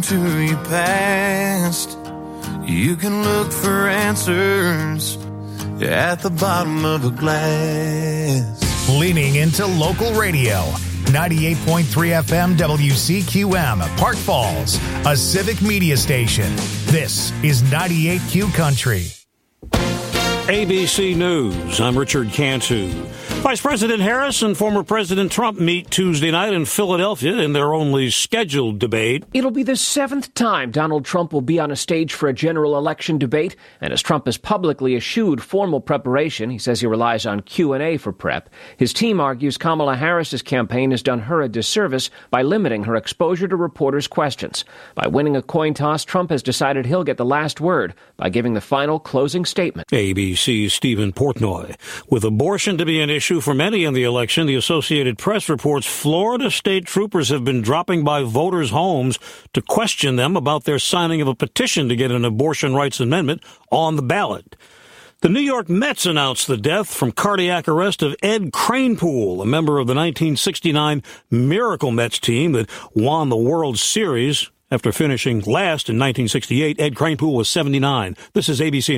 into your past. You can look for answers at the bottom of a glass. Leaning into local radio. 98.3 FM WCQM, Park Falls, a civic media station. This is 98Q Country. ABC News, I'm Richard Cantu. Vice President Harris and former President Trump meet Tuesday night in Philadelphia in their only scheduled debate. It'll be the 7th time Donald Trump will be on a stage for a general election debate, and as Trump has publicly eschewed formal preparation, he says he relies on Q&A for prep. His team argues Kamala Harris's campaign has done her a disservice by limiting her exposure to reporters' questions. By winning a coin toss, Trump has decided he'll get the last word by giving the final closing statement. ABC's Stephen Portnoy. With abortion to be an issue for many in the election, the Associated Press reports Florida state troopers have been dropping by voters' homes to question them about their signing of a petition to get an abortion rights amendment on the ballot. The New York Mets announced the death from cardiac arrest of Ed Kranepool, a member of the 1969 Miracle Mets team that won the World Series. After finishing last in 1968, Ed Kranepool was 79. This is ABC News.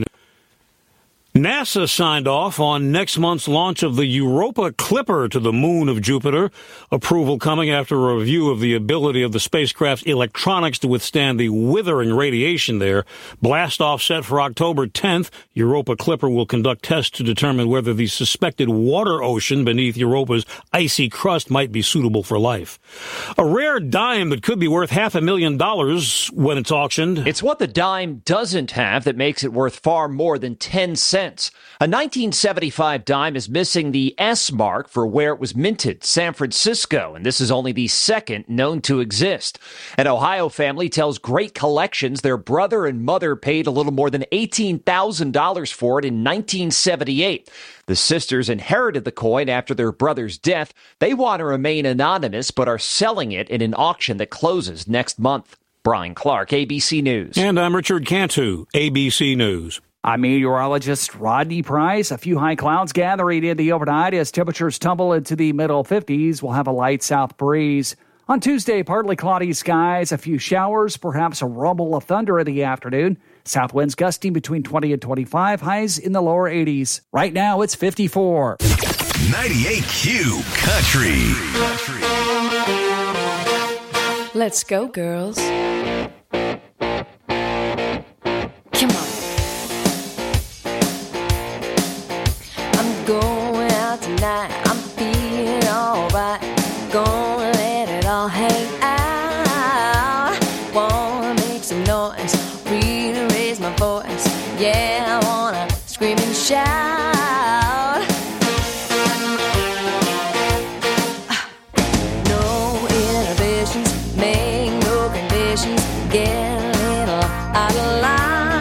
NASA signed off on next month's launch of the Europa Clipper to the moon of Jupiter, approval coming after a review of the ability of the spacecraft's electronics to withstand the withering radiation there. Blast off set for October 10th. Europa Clipper will conduct tests to determine whether the suspected water ocean beneath Europa's icy crust might be suitable for life. A rare dime that could be worth $500,000 when it's auctioned. It's what the dime doesn't have that makes it worth far more than 10 cents. A 1975 dime is missing the S mark for where it was minted, San Francisco, and this is only the second known to exist. An Ohio family tells Great Collections their brother and mother paid a little more than $18,000 for it in 1978. The sisters inherited the coin after their brother's death. They want to remain anonymous, but are selling it in an auction that closes next month. Brian Clark, ABC News. And I'm Richard Cantu, ABC News. I'm meteorologist Rodney Price. A few high clouds gathering in the overnight as temperatures tumble into the middle 50s. We'll have a light south breeze. On Tuesday, partly cloudy skies, a few showers, perhaps a rumble of thunder in the afternoon. South winds gusting between 20 and 25, highs in the lower 80s. Right now, it's 54. 98Q Country. Let's go, girls. Come on. Going out tonight, I'm feeling alright. Gonna let it all hang out. Wanna make some noise, really raise my voice. Yeah, I wanna scream and shout. No inhibitions, make no conditions. Get a little out of line.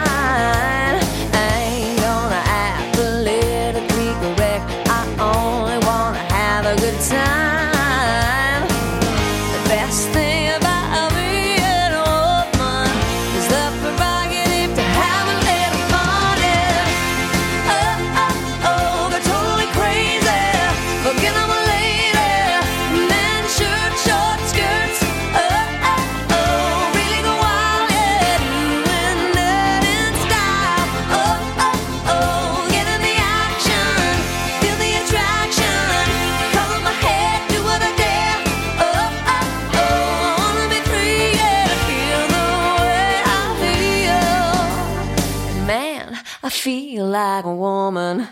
Time. The best thing about being a woman is the prerogative to have a little fun. Oh, oh, oh, they're totally crazy. Forget I'm a lady. Men, shirt, short skirts. Oh, oh, oh, really go wild, yeah. Doing that in style. Oh, oh, oh, get in the action. Feel the attraction. I feel like a woman.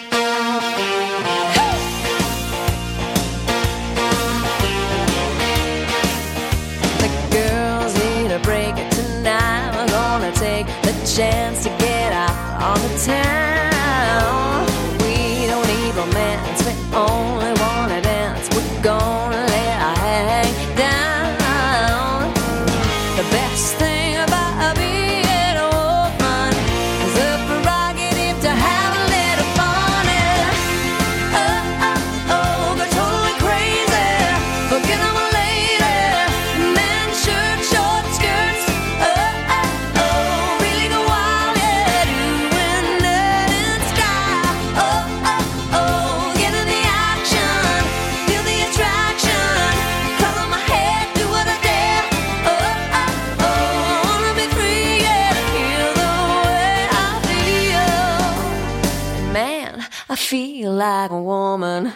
The girls need a break tonight. We're gonna take the chance to get out on the town. We don't need romance, we only wanna dance. We're gonna let our hair hang down. The best thing about being a woman is the prerogative to have a little fun. Oh, oh, oh, they're totally crazy. Forget I'm a lady. Men, shirt, short skirts. Oh, oh, oh, really go wild, yeah. Doing that in style. Oh, oh, oh, get in the action. like a woman.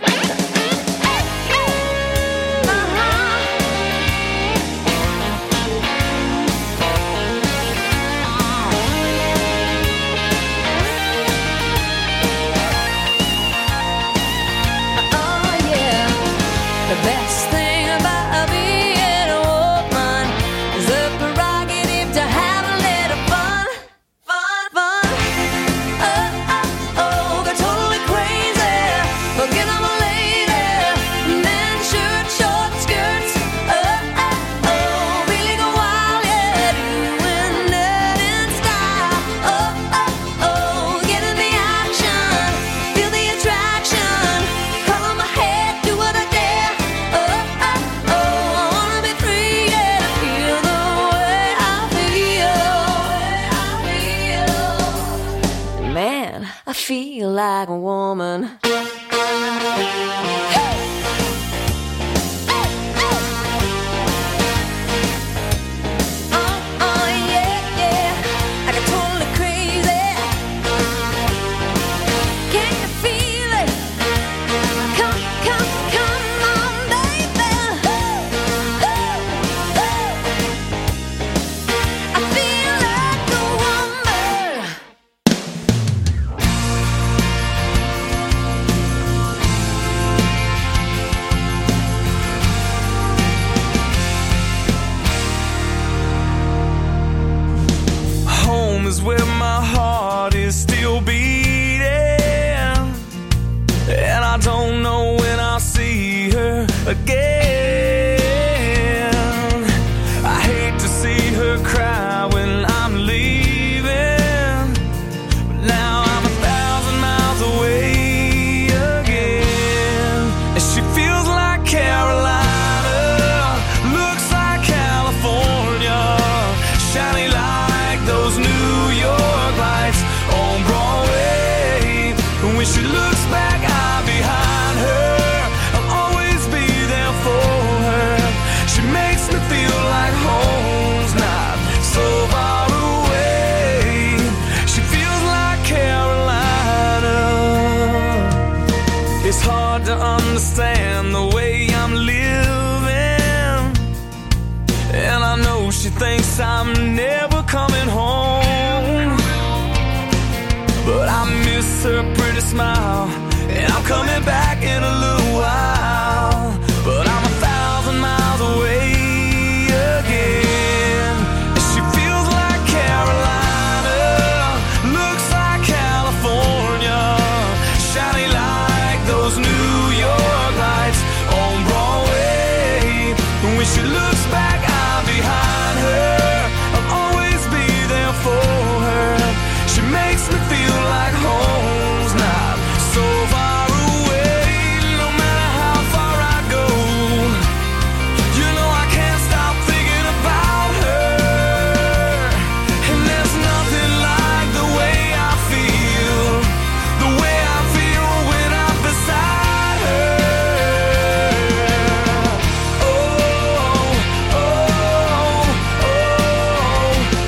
The best thing about being a woman is the prerogative to have a little fun. Go totally crazy. Forget I'm a lady. Men shirt, short skirts. Feeling a wild, yeah, doing it in style. Get in the action, feel the attraction. Color my head, do what I dare. I feel like a woman. Is where my heart is still beating, and I don't know when I'll see her again. I hate to see her cry when I'm leaving, but now I'm 1,000 miles away again. And she feels like Carolina, looks like California, shiny like those New York lights on Broadway. When she looks back, I'm behind her. I'll always be there for her. She makes me feel like home's not so far away. She feels like Carolina. It's hard to understand the way I'm living, and I know she thinks I'm never coming home, but I miss her pretty smile, and I'm coming back in a little while. But I'm 1,000 miles away again, and she feels like Carolina, looks like California, shiny like those New York lights on Broadway. When she looks back, I'm behind her. I'll always be there for her. She makes me feel like home's not so far away. No matter how far I go, you know I can't stop thinking about her. And there's nothing like the way I feel when I'm beside her. Oh, oh, oh, oh, oh,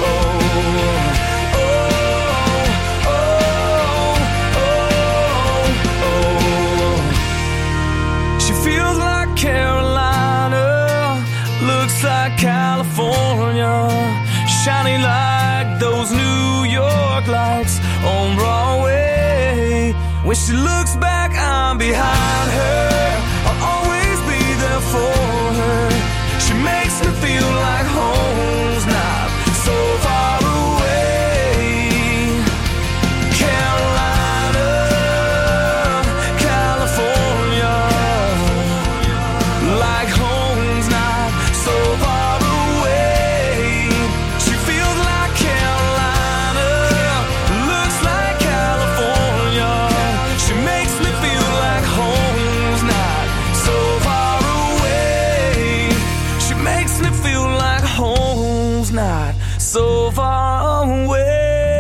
she feels like Carolina, looks like California, shiny like those New York lights on Broadway. When she looks back, I'm behind her. I'll always be there for her. She makes me feel like home's not so far away. Carolina, California, like home's not so far away. She feels like Carolina, looks like California. She makes me feel like home's not so far away. She makes me feel like home's not so far away.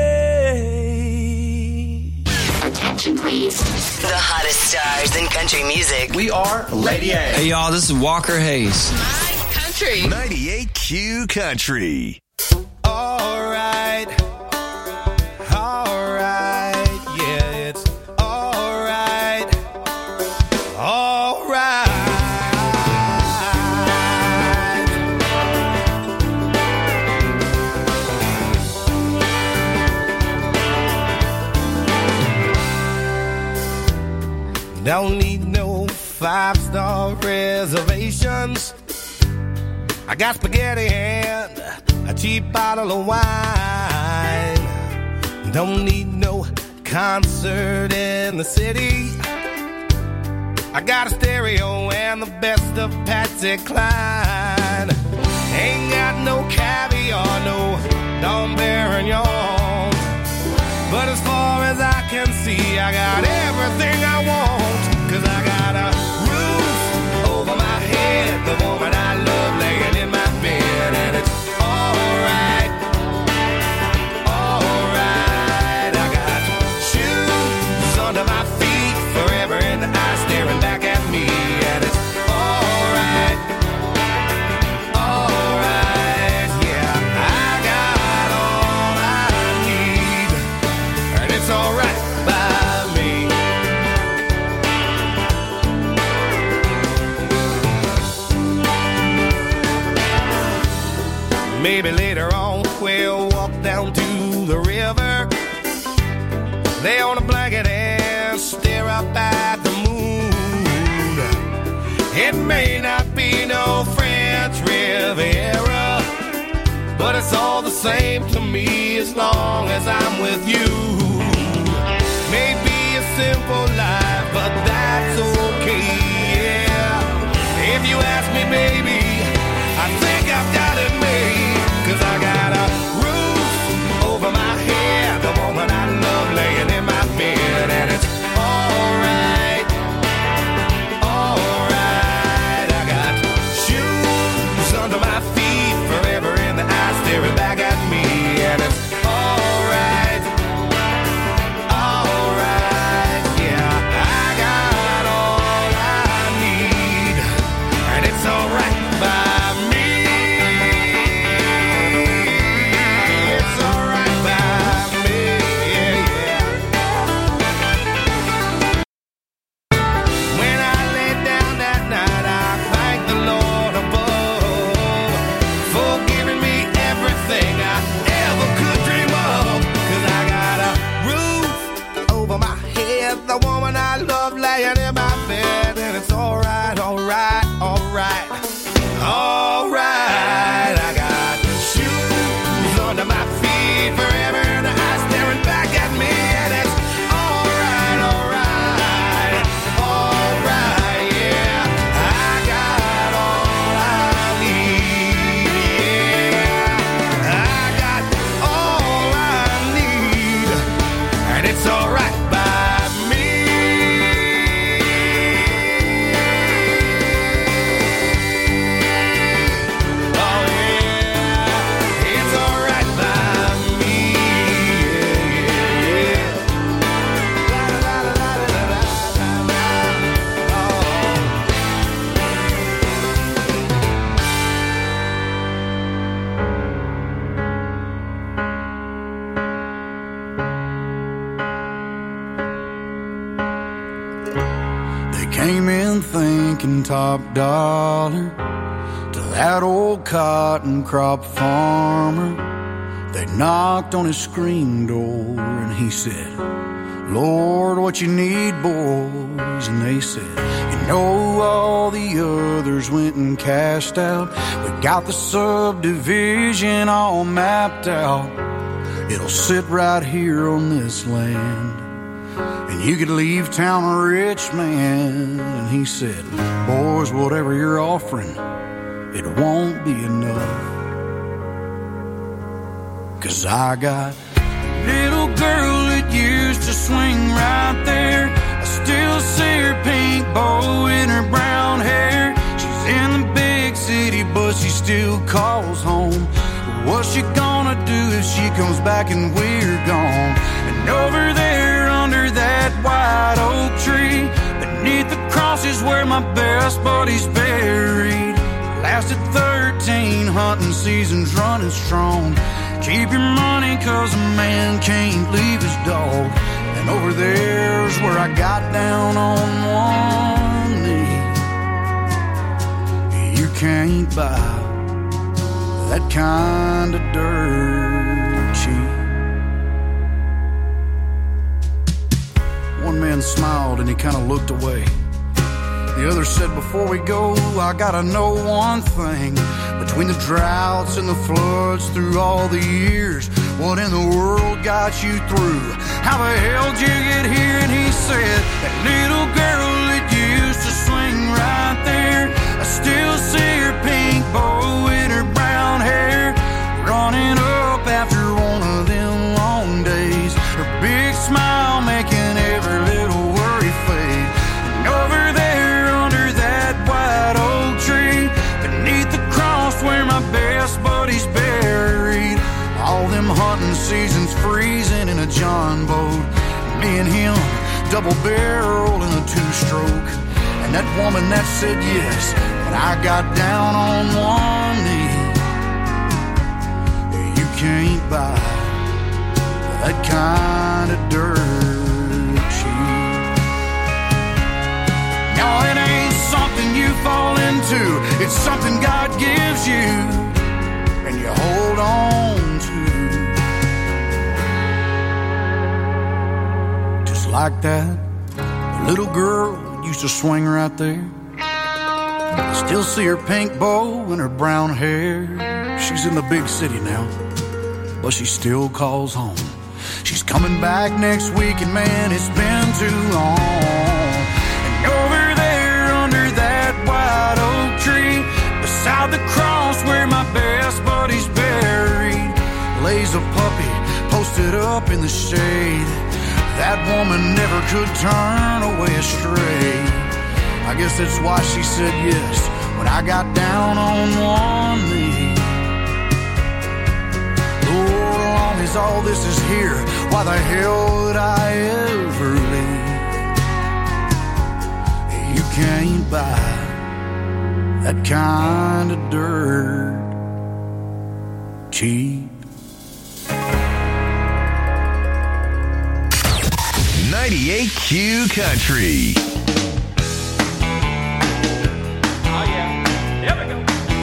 Attention please. The hottest stars in country music. We are Lady A. Hey y'all, this is Walker Hayes. Country 98Q Country. All right, yeah, it's all right. Don't need no 5-star reservations. I got spaghetti and a cheap bottle of wine. Don't need no concert in the city. I got a stereo and the best of Patsy Cline. Ain't got no caviar, no Dom Perignon. But as far as I can see, I got everything I want. 'Cause I got a roof over my head, the woman I love laying in my bed, and it's alright, alright. I got shoes under my feet, forever in the eye staring back at me, and it's alright, alright. Yeah, I got all I need, and it's alright by me. Maybe later on we'll walk down to the river, lay on a blanket and stare up at the moon. It may not be no French Riviera, but it's all the same to me as long as I'm with you. Maybe a simple life, but that's okay, yeah. If you ask me, baby, I think I've got it made. 'Cause I got a roof over my head, the woman I love laying in my bed, and it's alright, alright. I got shoes under my feet, forever in the eye staring back at me, and it's alright, alright. Yeah, I got all I need, and it's alright by me. The woman I love laying in my bed, and it's alright, alright, alright, alright. I got shoes under my feet, forever in the eye staring back at me, and it's alright, alright, alright, yeah. I got all I need, yeah. I got all I need, and it's alright. Came in thinking top dollar to that old cotton crop farmer. They knocked on his screen door and he said, Lord, what you need, boys? And they said, you know, all the others went and cashed out. We got the subdivision all mapped out. It'll sit right here on this land, and you could leave town a rich man. And he said, boys, whatever you're offering, it won't be enough. 'Cause I got a little girl that used to swing right there. I still see her pink bow in her brown hair. She's in the big city, but she still calls home. What's she gonna do if she comes back and we're gone? And over there under that white oak tree, beneath the cross is where my best buddy's buried. Lasted 13 hunting seasons running strong. Keep your money 'cause a man can't leave his dog. And over there's where I got down on one knee. You can't buy that kind of dirt cheap. One One man smiled and he kind of looked away. The other said, before we go, I gotta know one thing. Between the droughts and the floods through all the years, what in the world got you through? How the hell did you get here? And he said, that little girl that used to swing right there, I still see her pink bow in her brown hair, running up after one of them long days, her big smile making every little worry fade. And over there under that white oak tree, beneath the cross where my best buddy's buried, all them hunting seasons freezing in a John boat, me and him double barrel in a two-stroke. And that woman that said yes, but I got down on one knee. You can't buy that kind of dirt cheap. No, it ain't something you fall into, it's something God gives you and you hold on to. Just like that, the little girl used to swing right there. I still see her pink bow and her brown hair. She's in the big city now, but she still calls home. She's coming back next week, and man, it's been too long. And over there under that white oak tree, beside the cross where my best buddy's buried, lays a puppy posted up in the shade. That woman never could turn away astray. I guess that's why she said yes when I got down on one knee. Lord, as long as all this is here, why the hell would I ever leave? You can't buy that kind of dirt cheap. 98Q Country. Oh yeah, here we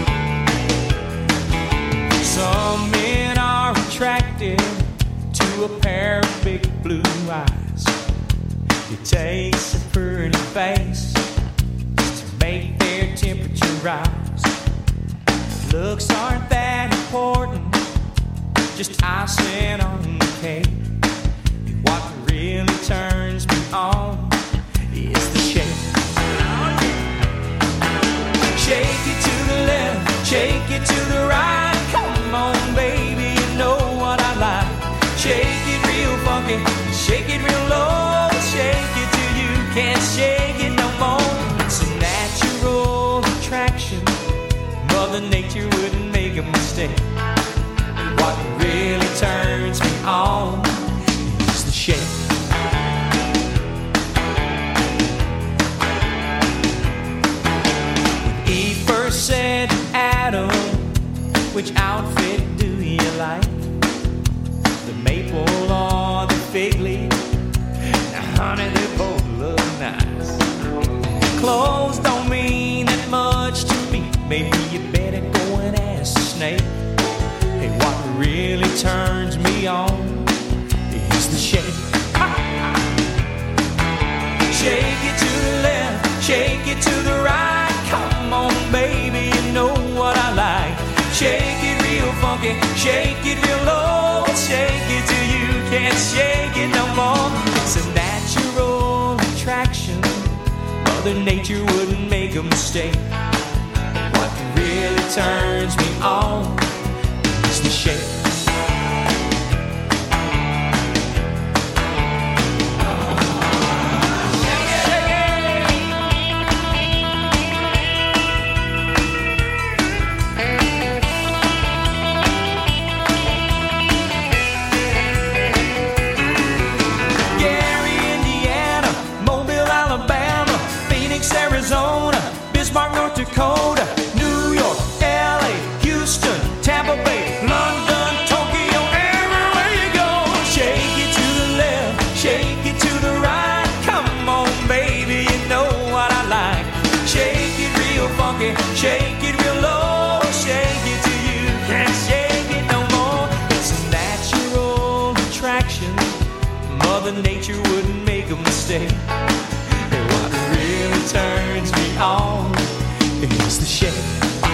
go. Some men are attracted to a pair of big blue eyes. It takes a pretty face to make their temperature rise. Looks aren't that important, just icing on the cake. What really turns me on is the shake. Shake it to the left, shake it to the right. Come on, baby, you know what I like. Shake it real funky, shake it real low. Shake it till you can't shake it no more. It's a natural attraction, Mother Nature wouldn't make a mistake. What really turns me on is the shake. When Eve first said to Adam, which outfit do you like? The maple or the fig leaf? Now honey, they both look nice. Clothes don't mean that much to me. Maybe you better go and ask the snake. Hey, what really turns me on is the shake. Shake it to the left, shake it to the right. Come on, baby, you know what I like. Shake it real funky, shake it real low. Shake it till you can't shake it no more. It's a natural attraction, Mother Nature wouldn't make a mistake. What really turns me on is the shake. Arizona, Bismarck, North Dakota, New York, LA, Houston, Tampa Bay, London, Tokyo, everywhere you go. Shake it to the left, shake it to the right. Come on, baby, you know what I like. Shake it real funky, shake it real low. Shake it till you can't shake it no more. It's a natural attraction, Mother Nature wouldn't make a mistake. shade. And what really turns me on is the shade.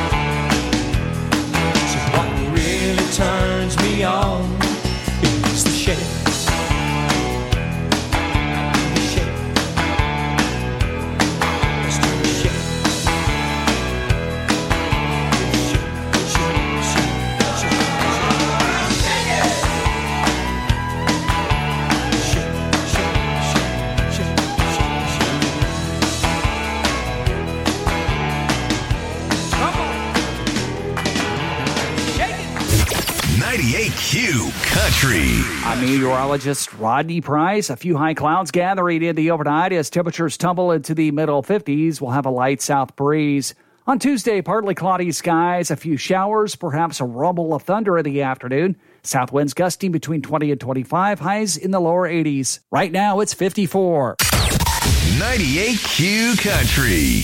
So what really turns me on is the shade. The shade. Let's do the shade. Q Country. I'm meteorologist Rodney Price. A few high clouds gathering in the overnight as temperatures tumble into the middle 50s. We'll have a light south breeze. On Tuesday, partly cloudy skies, a few showers, perhaps a rumble of thunder in the afternoon. South winds gusting between 20 and 25, highs in the lower 80s. Right now, it's 54. 98 Q Country.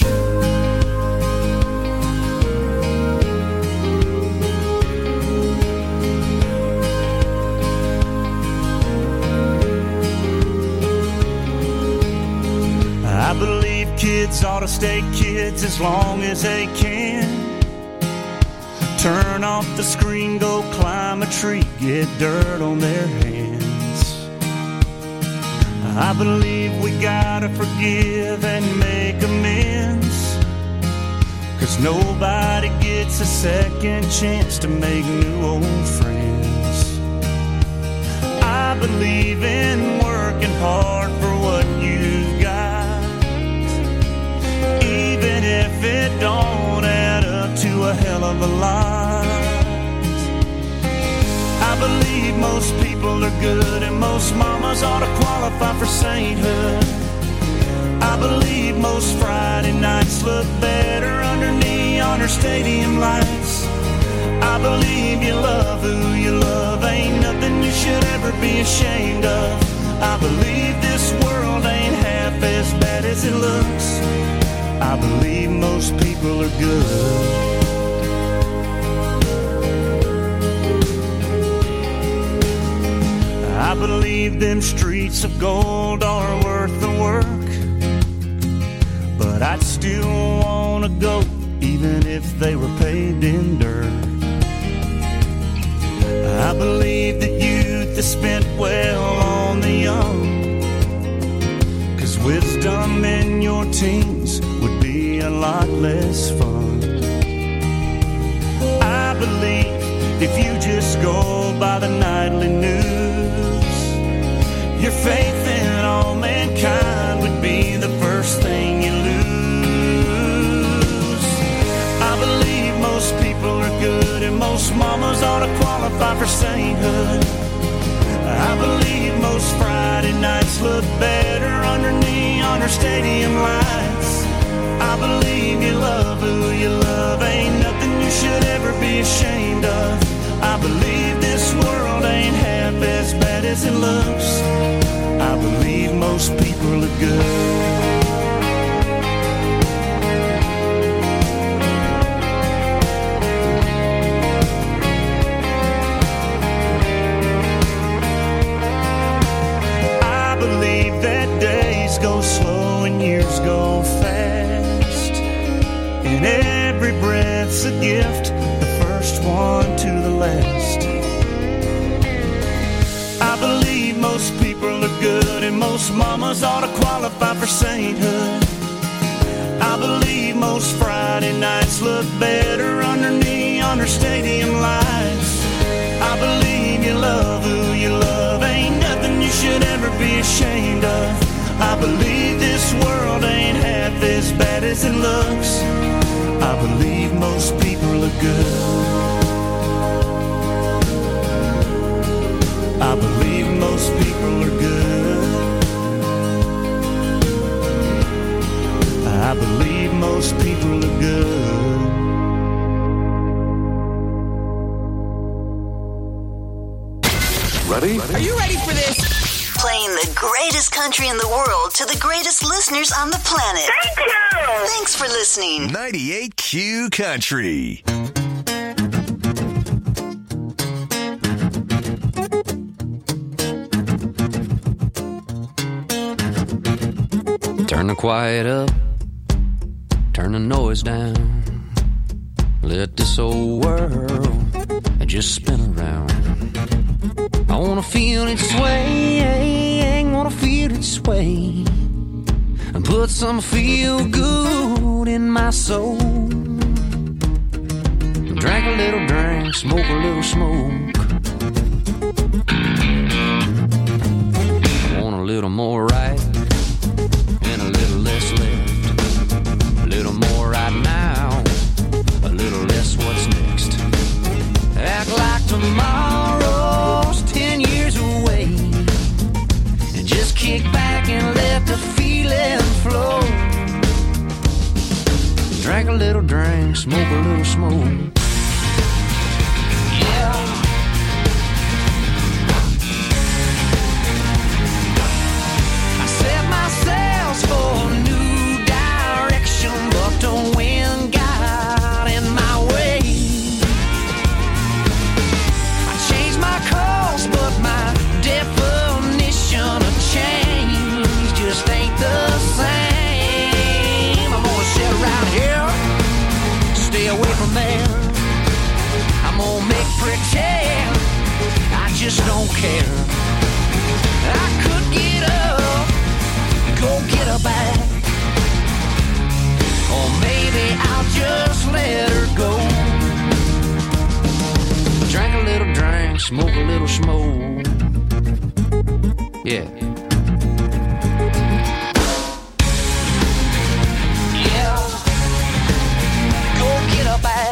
I believe kids ought to stay kids as long as they can. Turn off the screen, go climb a tree, get dirt on their hands. I believe we gotta forgive and make amends, 'cause nobody gets a second chance to make new old friends. I believe in working hard for what you've got, even if it don't add up to a hell of a lot. I believe most people are good and most mamas ought to qualify for sainthood. I believe most Friday nights look better under neon or stadium lights. I believe you love who you love, ain't nothing you should ever be ashamed of. I believe this world ain't half as bad as it looks. I believe most people are good. I believe them streets of gold are worth the work, but I'd still want to go even if they were paved in dirt. I believe that youth is spent well on the young, 'cause wisdom in your teens would be a lot less fun. I believe if you just go by the nightly news, your faith in all mankind would be the first thing you lose. I believe most people are good and most mamas ought to qualify for sainthood. I believe most Friday nights look better under neon or stadium lights. I believe you love who you love, ain't nothing you should ever be ashamed of. I believe this world ain't half as bad as it looks. I believe most people are good. Go slow and years go fast, and every breath's a gift, the first one to the last. I believe most people are good and most mamas ought to qualify for sainthood. I believe most Friday nights look better under neon or stadium lights. I believe you love who you love, ain't nothing you should ever be ashamed of. I believe this world ain't half as bad as it looks. I believe most people are good. I believe most people are good. I believe most people are good. Ready? Are you ready for this? Playing the greatest country in the world to the greatest listeners on the planet. Thank you! Thanks for listening. 98 Q Country. Turn the quiet up, turn the noise down. Let this old world just spin around. I wanna feel it sway, wanna feel it sway, and put some feel good in my soul. Drink a little drink, smoke a little smoke. I want a little more right and a little less left. A little more right now, a little less what's next. Act like tomorrow's 10 years away, and just kick back and let the feeling flow. Drink a little drink, smoke a little smoke. For a new direction, but the wind got in my way. I changed my course, but my definition of change just ain't the same. I'm gonna sit around here, stay away from there. I'm gonna make pretend I just don't care. I could get up, go get her back, or maybe I'll just let her go. Drink a little drink, smoke a little smoke. Yeah. Yeah. Go get her back.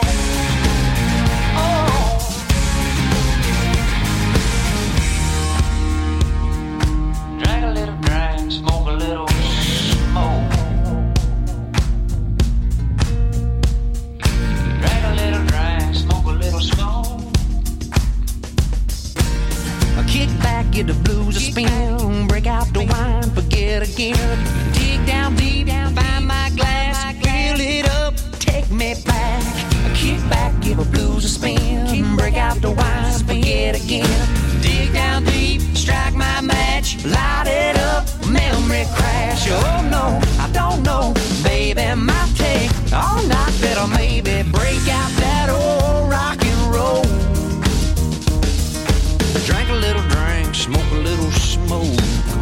Get the blues a spin, break out the wine, forget again. Dig down deep, find my glass, fill it up, take me back. Kick back, give the blues a spin, break out the wine, forget again. Dig down deep, strike my match, light it up, memory crash. Oh no, I don't know, baby, might take all night, better maybe break out that old rock and roll. Drink a little drink, smoke a little smoke.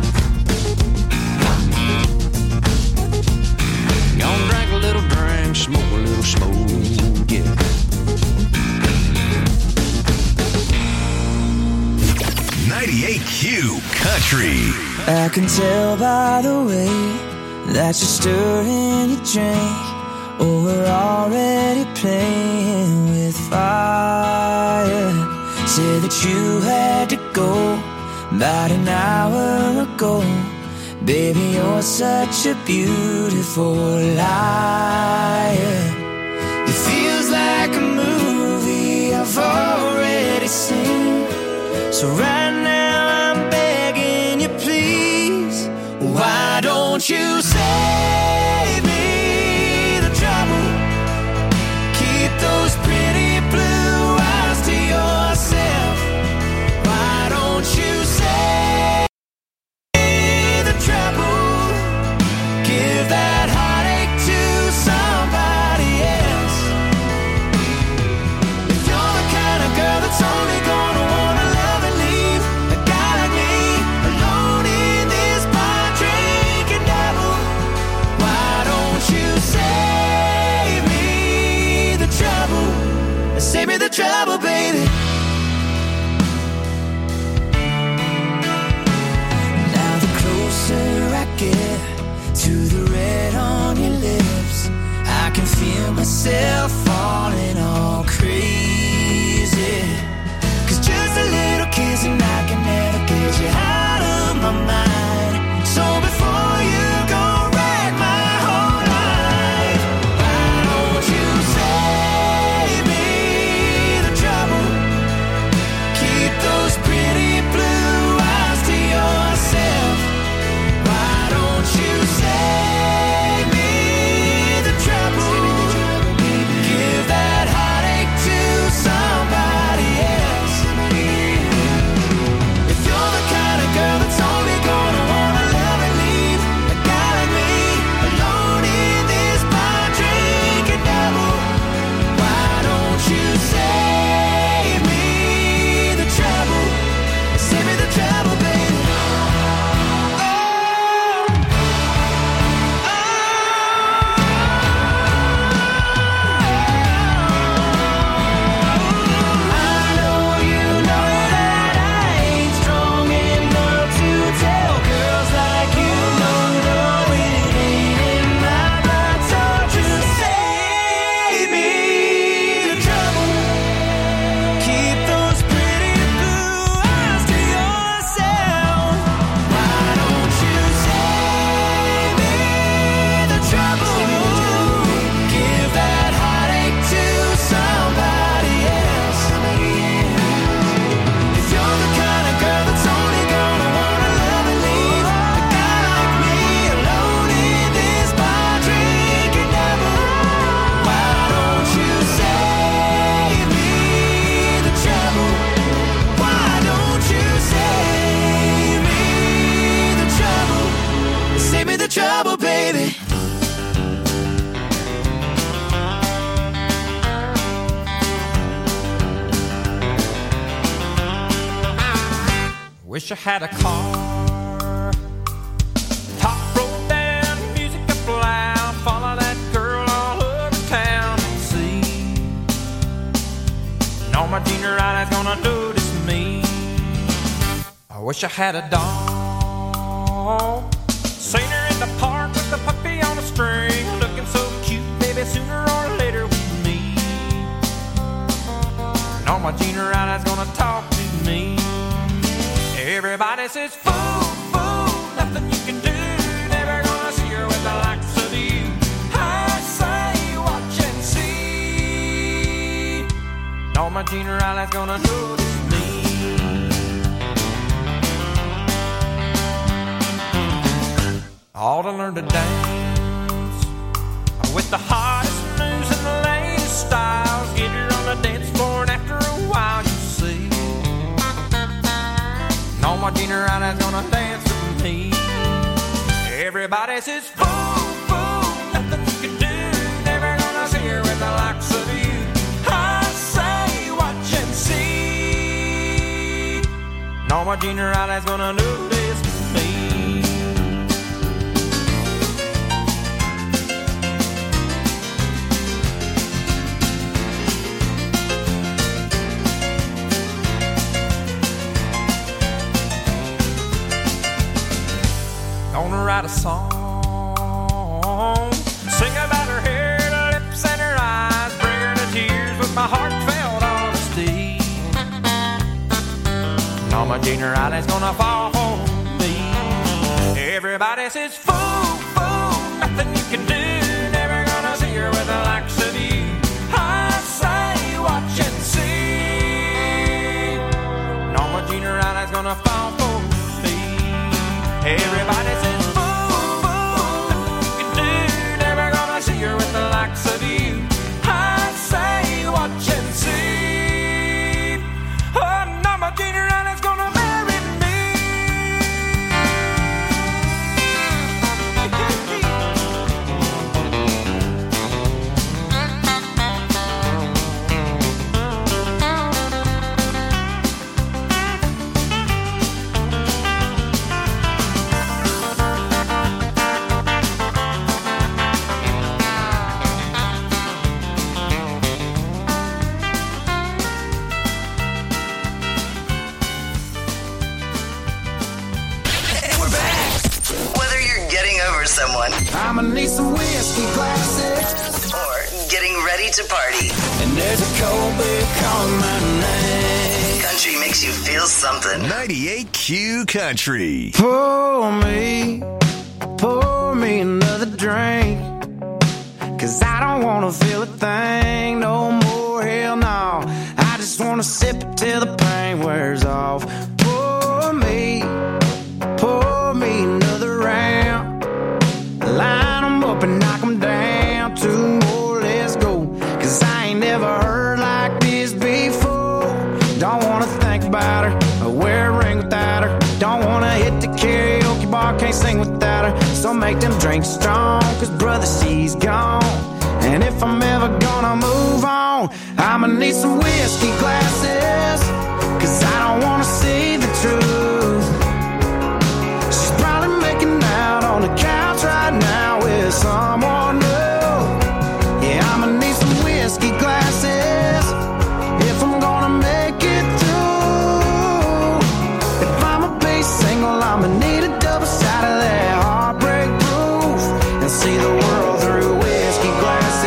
Gonna drink a little drink, smoke a little smoke, yeah. .98Q Country. I can tell by the way that you're stirring your drink. Oh, we're already playing with fire. Said that you had to go about an hour ago. Baby, you're such a beautiful liar. It feels like a movie I've already seen. So right now I'm begging you, please, why don't you save me the trouble? Keep those pretty blue eyes to yourself. Why don't you save me the trouble? Give that heartache to somebody else. If you're the kind of girl that's only gonna wanna love and leave a guy like me alone in this bar drinking double, why don't you save me the trouble? Save me the trouble, baby. Now the closer I get to the red on your lips, I can feel myself falling all crazy. 'Cause just a little kiss and I can never get you out of my mind. So before you go wreck my whole life, why don't you save me the trouble? Keep those pretty blue eyes to yourself. Why don't you save me the trouble? Give that heart I had a car. Top rolled down, music up loud. Follow that girl all over town. See, and all my junior eyes gonna notice me. I wish I had a dog. Seen her in the park with the puppy on a string, looking so cute, baby, sooner or later we meet. And all my junior eyes gonna talk to me. Everybody says, fool, fool, nothing you can do. Never gonna see her with the likes of you. I say, watch and see. And all my junior eyes gonna notice me. All to learn to dance with the hottest moves and the latest styles. Get her on the dance floor and after a while you see. And all my junior eyes gonna dance with me. Everybody says, fool, fool, nothing you can do. Never gonna see her with the likes of you. I say, watch and see. And all my junior eyes gonna notice me. Gonna write a song, sing about her hair, her lips, and her eyes, bring her to tears with my heartfelt honesty. And all my junior eyes gonna fall for me. Everybody says, fool, fool, nothing you can do. Never gonna see her with the likes of you. I say, watch and see. And all my junior eyes gonna fall for me. Everybody says, with the likes of you, I say, watch and see. Oh, now my junior is gonna marry me. Someone. I'ma need some whiskey glasses. Or getting ready to party. And there's a cold beer calling my name. Country makes you feel something. 98Q Country. Pour me another drink. Cause I don't wanna feel a thing no more, hell no. I just wanna sip it till the pain wears off. Pour me another round. Line them up and knock them down. Two more, let's go. Cause I ain't never heard like this before. Don't wanna think about her or wear a ring without her. Don't wanna hit the karaoke bar, can't sing without her. So make them drinks strong, cause brother, she's gone. And if I'm ever gonna move on, I'ma need some whiskey glasses. Cause I don't wanna see the truth. She's probably making out on the couch right now with someone new. Yeah, I'ma need some whiskey glasses if I'm gonna make it through. If I'ma be single, I'ma need a double shot of that heartbreak proof and see the world through whiskey glasses.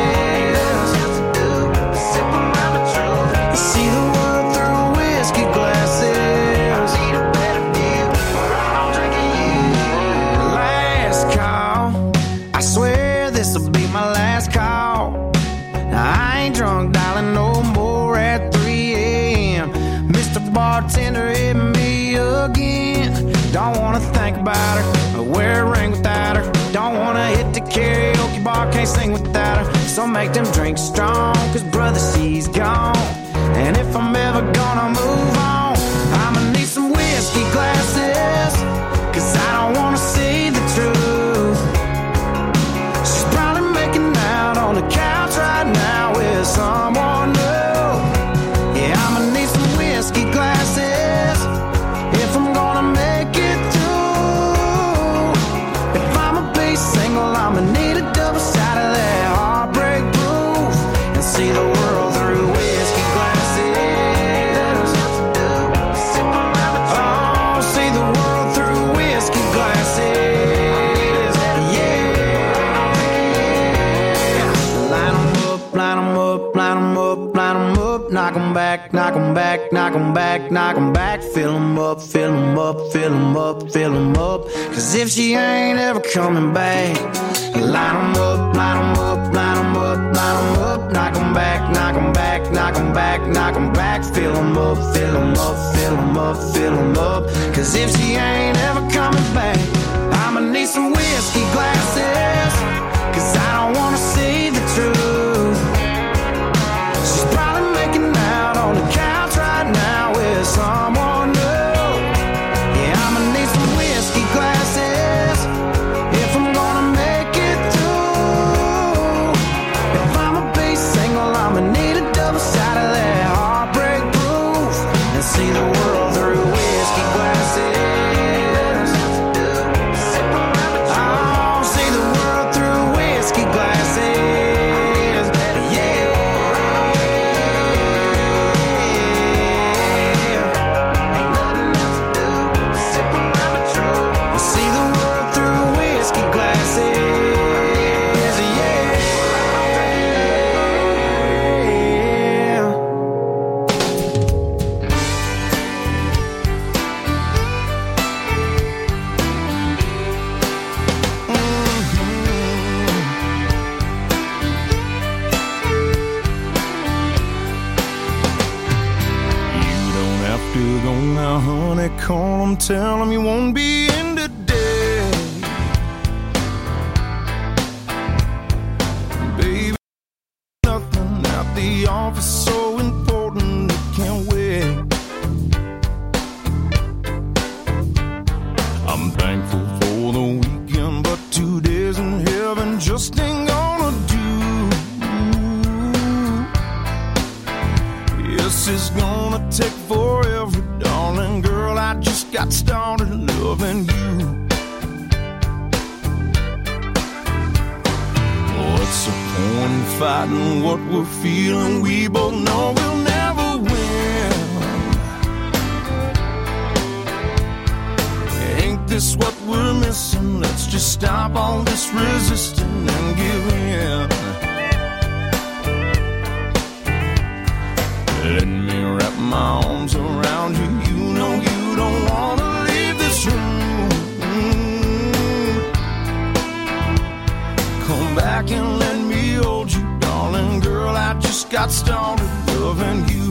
Sip around the truth and see the world through whiskey glasses. I need a better view, or I'm drinking you. Last call, I swear this'll be my last call. Now I ain't drunk, darling, no more at 3 a.m. Mr. Bartender hit me again. Don't wanna think about her or wear a ring without her. Don't wanna hit the karaoke bar, can't sing without her. So make them drinks strong, cause brother, she's gone. And if I'm ever gonna move on, I'ma need some whiskey glasses. Cause I don't wanna see the truth. She's probably making out on the couch right now with someone new. Yeah, I'ma need some whiskey glasses if I'm gonna back, knock 'em back, knock 'em back, knock 'em back. Fill 'em up, fill 'em up, fill 'em up, fill 'em up. Cause if she ain't ever coming back, line 'em up, line 'em up, line 'em up, line 'em up. Knock 'em back, knock 'em back, knock 'em back, knock 'em back. Fill 'em up, fill 'em up, fill 'em up, fill 'em up. Cause if she ain't ever coming back, I'ma need some whiskey glasses. Cause I don't wanna see the truth. She's probably making out on the couch right now with someone new. Yeah, I'ma need some whiskey glasses if I'm gonna make it through. If I'ma be single, I'ma need a double shot of that heartbreak proof and see the world through whiskey glasses. Oh, see the world through whiskey glasses. Yeah. See the world through whiskey glasses. Yeah. You don't have to go now, honey. Call 'em, tell 'em you won't be in today. Baby, nothing at the office so important it can't wait. I'm thankful for the weekend, but 2 days in heaven just ain't gonna do. Yes, it's gonna take forever, darling girl. I just got started loving you. What's the point in fighting what we're feeling? We both know we'll never win. Ain't this what we're missing? Let's just stop all this resisting and give in. Let me wrap my arms around you. You know you don't wanna leave this room. Come back and let me hold you, darling girl. I just got started loving you.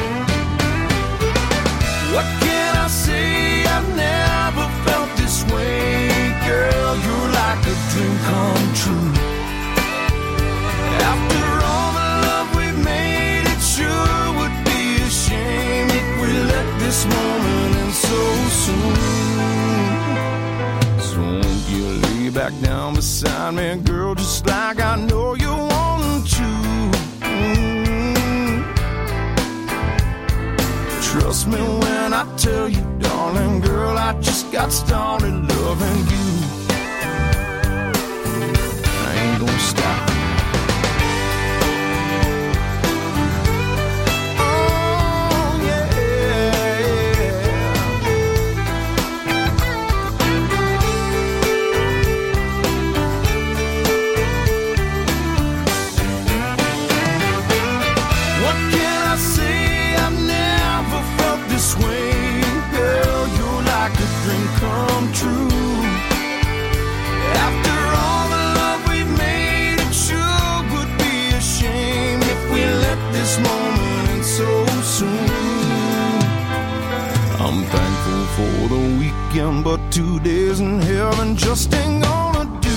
What can I say? I've never felt this way, girl. You're like a dream come true. After all the love we've made, it sure would be a shame if we let this moment end so soon. So won't you lay back down beside me, girl, just like I know you want to. Trust me when I tell you, darling girl, I just got started loving you. I ain't gonna stop. What can I say? I've never felt this way, girl. You're like a dream come true. After all the love we've made, it sure would be a shame if we let this moment end so soon. I'm thankful for the weekend, but 2 days in heaven just ain't gonna do.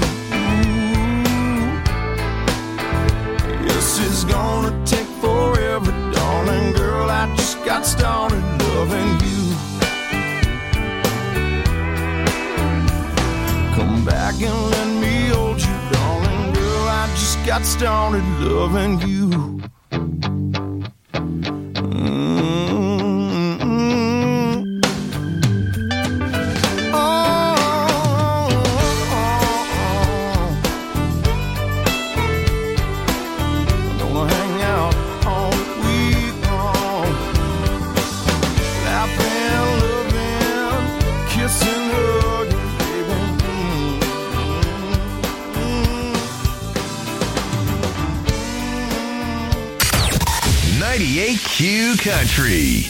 Yes, it's gonna take forever, darling girl. I just got started loving you. Come back and let me hold you, darling girl. I just got started loving you. 98Q Country.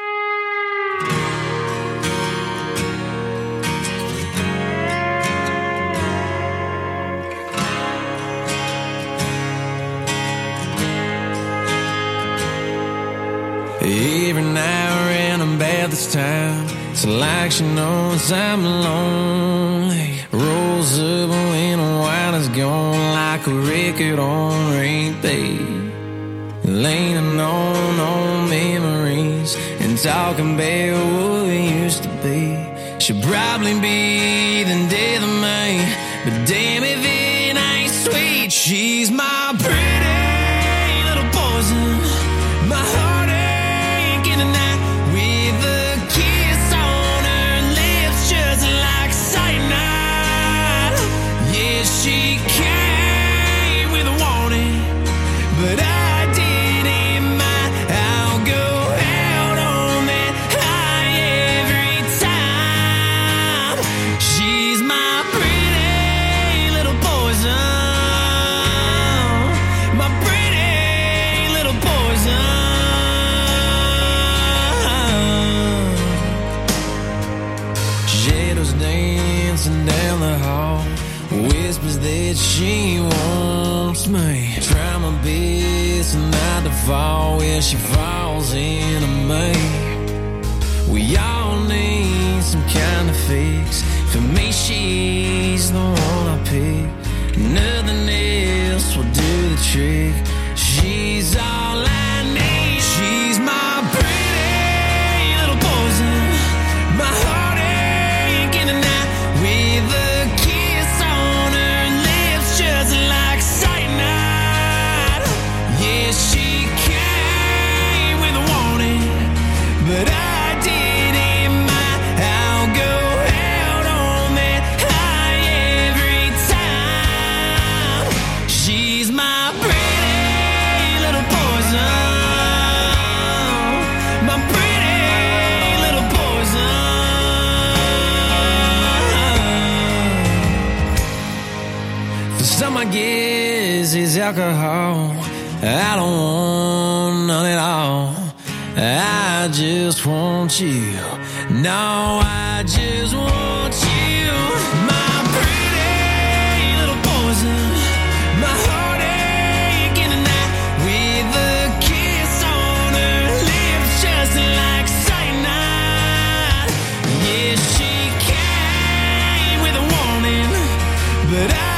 Every now and then about this time, it's like she knows I'm lonely. Rolls up when the wine is gone, like a record on repeat. Leaning on memories and talking about what we used to be. She'll probably be the death of me, but damn if it ain't sweet. She's my pretty little poison, my heartache in the night, with a kiss on her lips just like cyanide. Yeah, she came with a warning, but I down the hall, whispers that she wants me. Try my best not to fall where she falls into me. We all need some kind of fix. For me, she's the one I pick. Nothing else will do the trick. She's all I need. She's my pretty little poison, my heartache in the night, with a kiss on her lips just like cyanide. Yeah, she came with a warning, but I didn't mind. I'll go out on that high every time. She's my pretty little poison, my pretty little poison. Some I guess is alcohol. I don't want none at all. I just want you. No, I just want you. My pretty little poison, my heartache in the night, with a kiss on her lips just like cyanide. Yeah, she came with a warning, but I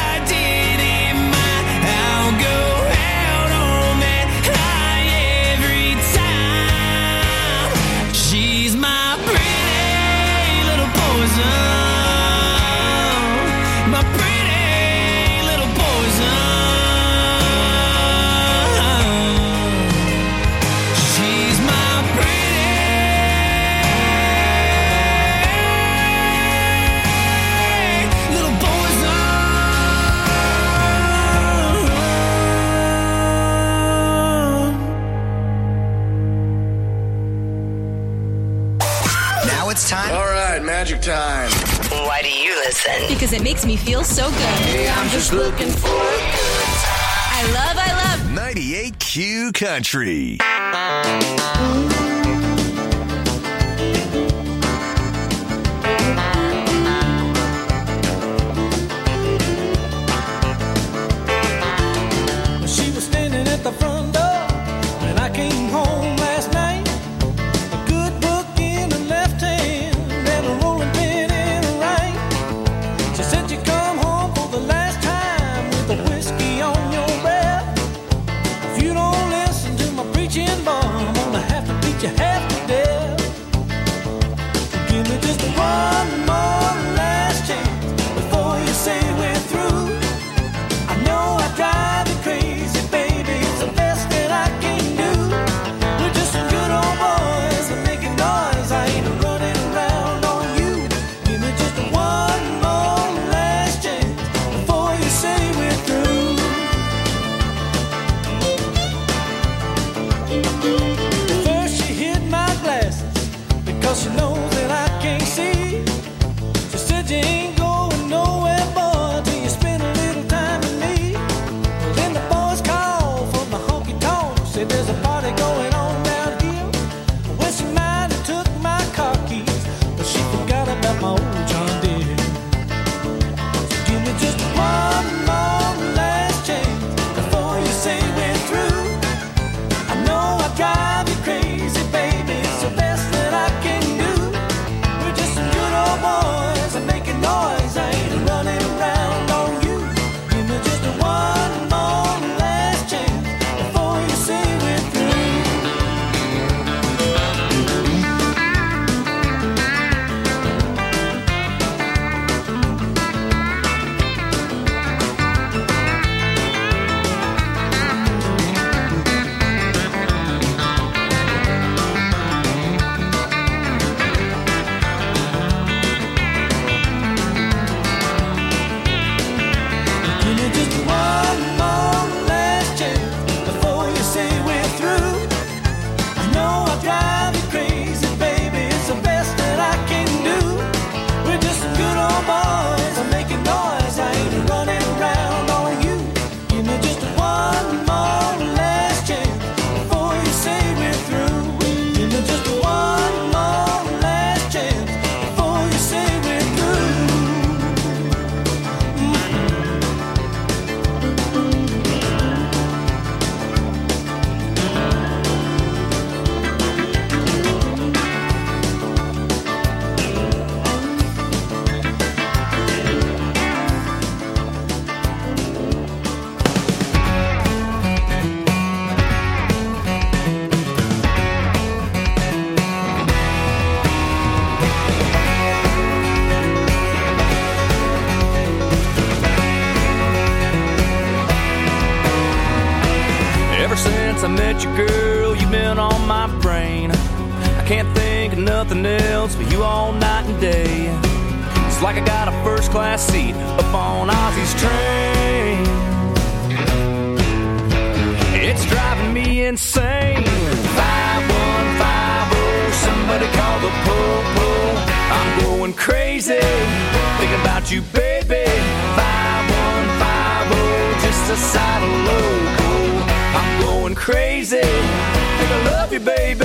time. All right, magic time. Why do you listen? Because it makes me feel so good. Hey, I'm just looking for a good time. I love 98Q Country. She was standing at the front door when I came home last night. A good book in her left hand and a rolling pin in her right. She said you come home for the last time with a whiskey on your breath. If you don't listen to my preaching, boy, I'm gonna have to beat you half since I met you, girl, you've been on my brain. I can't think of nothing else but you all night and day. It's like I got a first-class seat up on Ozzy's train. It's driving me insane. 5150, somebody call the po-po. I'm going crazy, thinking about you, baby. 5150, just a side of loco. I'm going crazy, think I love you, baby.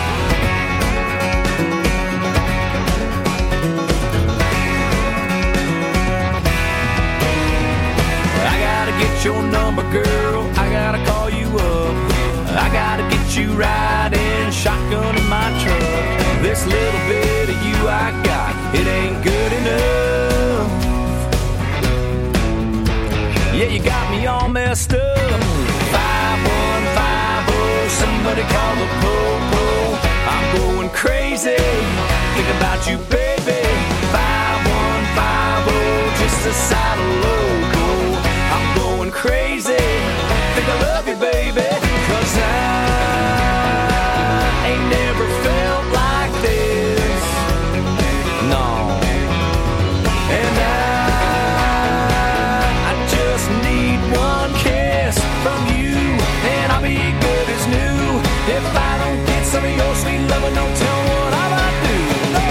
I gotta get your number, girl, I gotta call you up. I gotta get you riding shotgun in my truck. This little bit of you I got, it ain't good enough. Yeah, you got me all messed up. 5150, somebody call the po-po. I'm going crazy, think about you, baby. 5150, just a side of loco. I'm going crazy, think I love you, baby. 'Cause I ain't never felt like this, no. And I just need one kiss from you, and I'll be good as new. If I don't get some of your sweet loving, don't tell me what I might do. No.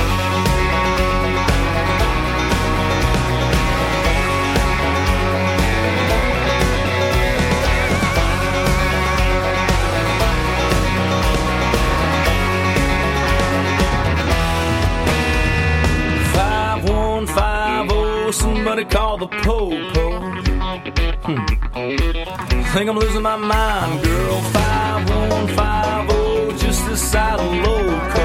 5150, somebody call the po-po. Think I'm losing my mind, girl. 5150, just a side of loco.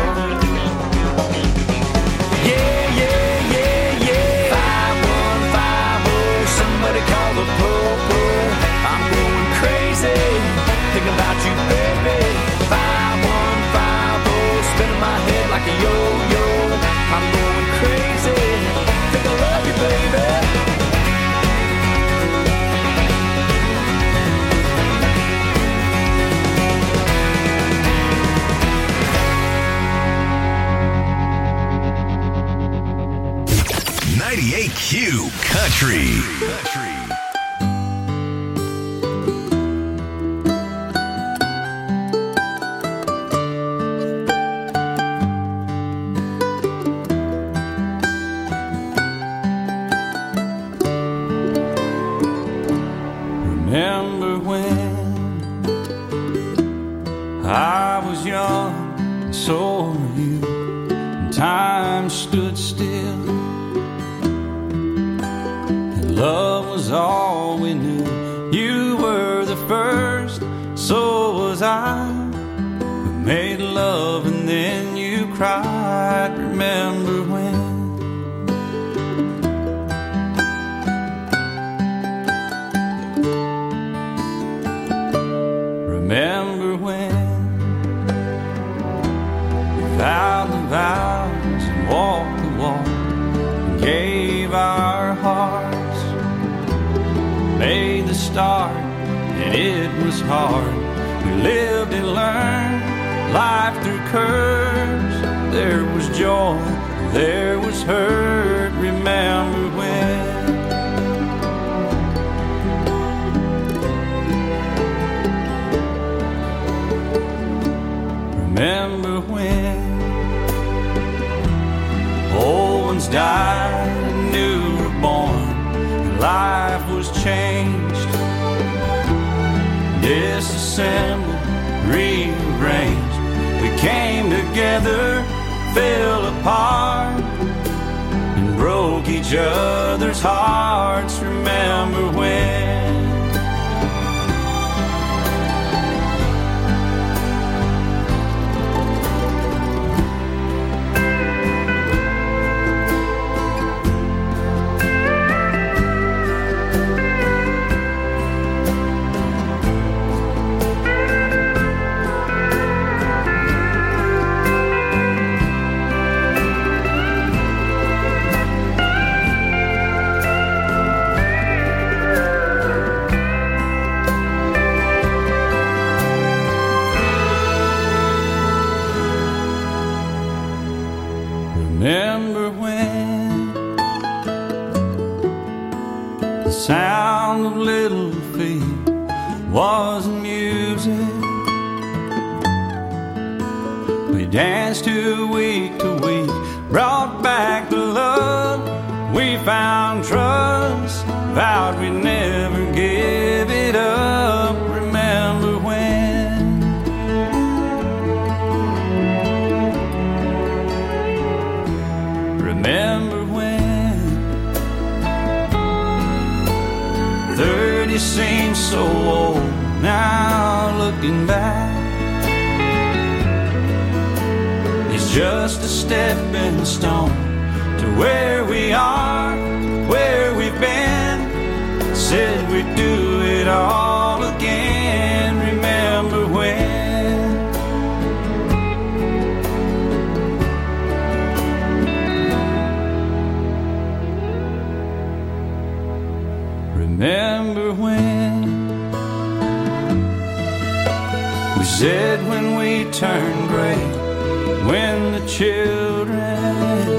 Yeah, yeah, yeah, yeah. 5150, somebody call the po-po. I'm going crazy, thinking about you, baby. 5150, spinning my head like a yo-yo. I'm going crazy, think I love you, baby. Q Country. Remember when I was young, and so were you, and time stood still. Love was all we knew. You were the first, so was I. We made love and then you cried. Remember when? Remember when we vowed the vows and walked the walk and gave our hearts. Made the start, and it was hard. We lived and learned life through curves. There was joy, there was hurt. Remember when? Remember when old ones died and new were born? Life was changed, disassembled, rearranged. We came together, fell apart, and broke each other's hearts. Remember when? wasn't music. We danced to week, brought back the love. We found trust, vowed we'd never give it up. Remember when? Remember when? 30 seems so old now, looking back. It's just a stepping stone to where we are, where we've been. Said we'd do it all again. Remember when? Remember when? We said when we turned gray, when the children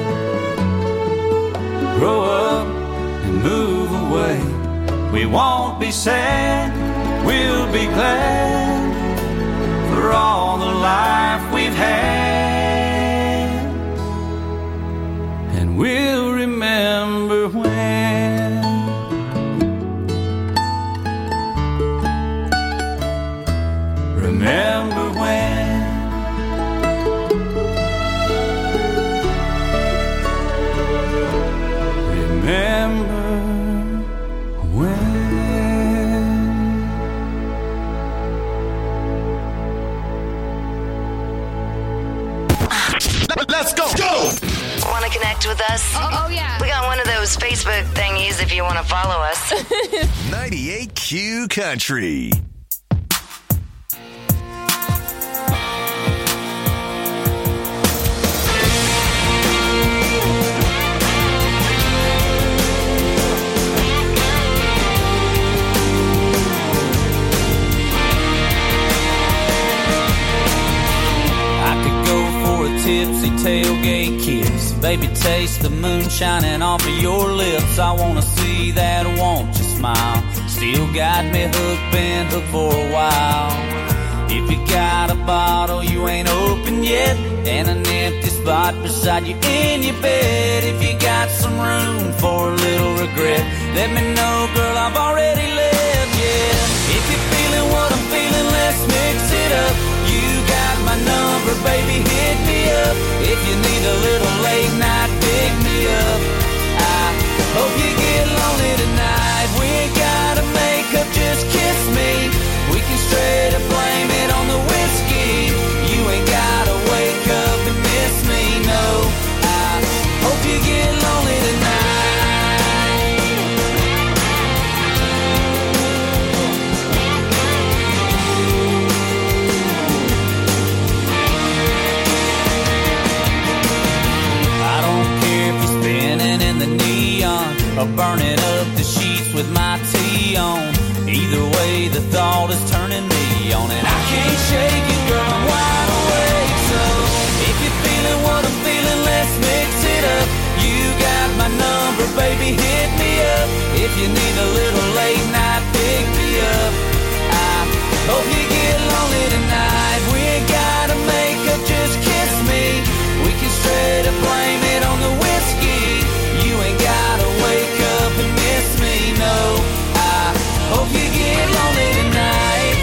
grow up and move away, we won't be sad, we'll be glad for all the life we've had. And we'll remember when. Remember when. Remember when. Let's go! Go! Want to connect with us? Oh, yeah. We got one of those Facebook thingies if you want to follow us. 98Q Country. Tipsy tailgate kiss, baby, taste the moon shining off of your lips. I wanna see that, won't you smile? Still got me hooked, been hooked for a while. If you got a bottle you ain't opened yet, and an empty spot beside you in your bed, if you got some room for a little regret, let me know, girl, I've already left, yeah. If you're feeling what I'm feeling, let's mix it up. You got my number, baby, hit me up. If you need a little late night, pick me up. I hope you get lonely tonight. We ain't gotta make up, just kiss me. We can straight up blame it on the whiskey. You ain't gotta wake up and miss me, no. I hope you get lonely tonight. Or burning up the sheets with my tea on. Either way, the thought is turning me on, and I can't shake it, girl, I'm wide awake. So if you're feeling what I'm feeling, let's mix it up. You got my number, baby, hit me up. If you need a little late night, pick me up. I hope you get lonely tonight. We ain't gotta make up, just kiss me. We can straight up blame it on the whiskey. You ain't gotta wake up and miss me, no. I hope you get lonely tonight.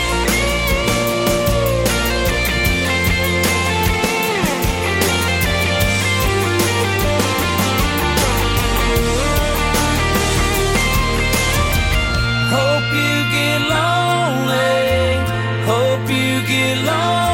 Hope you get lonely. Hope you get lonely.